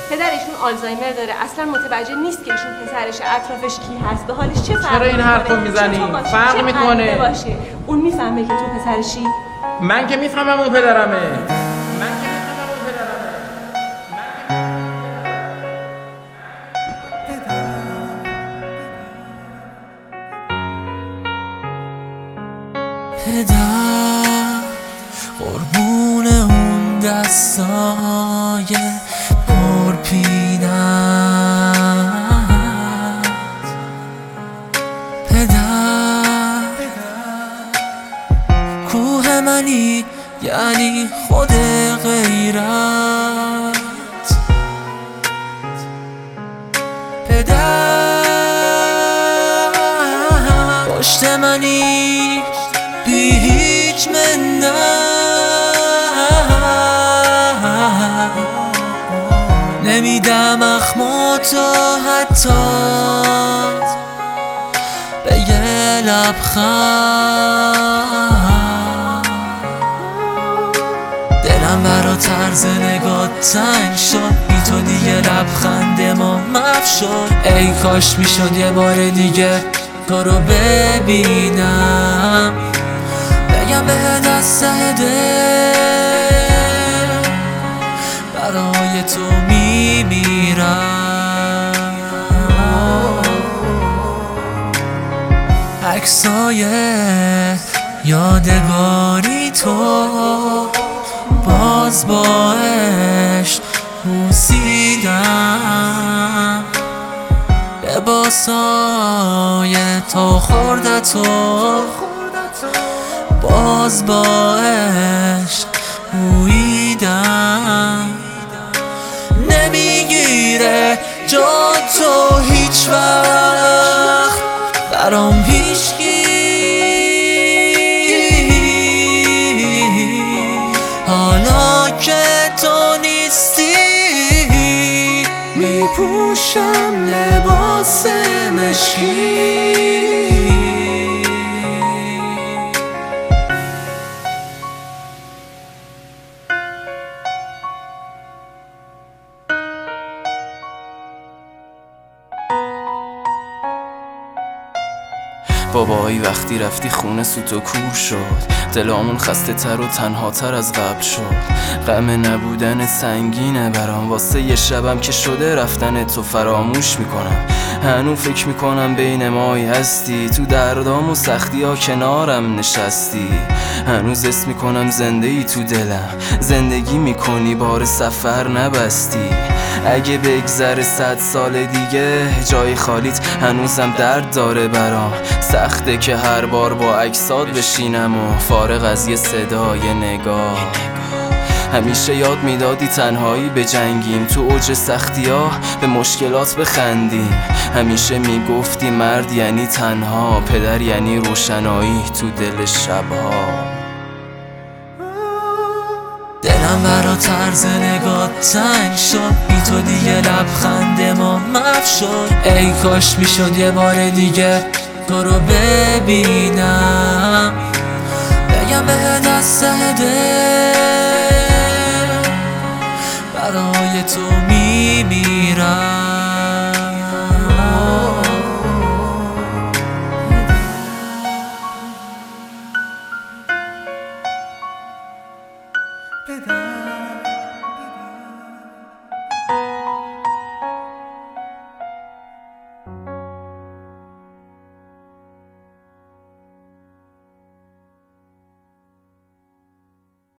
پدرشون آلزایمر داره، اصلا متوجه نیست که ایشون پسرش، اطرافش کی هست، به حالش چه فرق چرا این حرفو میزنی؟ فرق میکنه. باشه اون میفهمه که تو پسرشی؟ من که میفهمم اون پدرمه. پدر قربون اون دستای پرپینت، پدر کوه منی یعنی خود غیرت، پدر پشت منی بی هیچ منت، نمیدم اخماتو حتی به یه لبخند، دلم برا طرز نگات تنگ شد، بی تو دیگه لبخند ما محو شد، ای کاش میشد یه بار دیگه تو رو ببینم، بگم به دست دل برای تو میمیرم، عکسای یادگاری تو باز با عشق بوسیدم، لباسای تا خوردتو باز با عشق بوییدم، نمیگیره جا تو هیچ وقت برام هیچکی، حالا که تو نیستی میپوشم لباس مشکی. بابایی وقتی رفتی خونه سوت و کور شد، دلامون خسته تر و تنها تر از قبل شد، غم نبودن سنگینه برام، واسه یه شبم که شده رفتن تو فراموش میکنم، هنوز فکر میکنم بین مایی هستی، تو دردام و سختی ها کنارم نشستی، هنوز حس میکنم زنده ای تو دلم، زندگی میکنی بار سفر نبستی، اگه بگذره 100 سال دیگه جای خالیت هنوزم درد داره برام، سخته که هر بار با اجساد بشینم و فارغ از یه صدای نگاه، همیشه یاد میدادی تنهایی بجنگیم، تو اوج سختی ها به مشکلات بخندیم، همیشه میگفتی مرد یعنی تنها، پدر یعنی روشنایی تو دل شبها، دلم برا طرز نگات تنگ شد، بی تو دیگه لبخند ما محو شد، ای کاش میشد یه بار دیگه تو رو ببینم، بگم به دست دل برای تو میمیرم.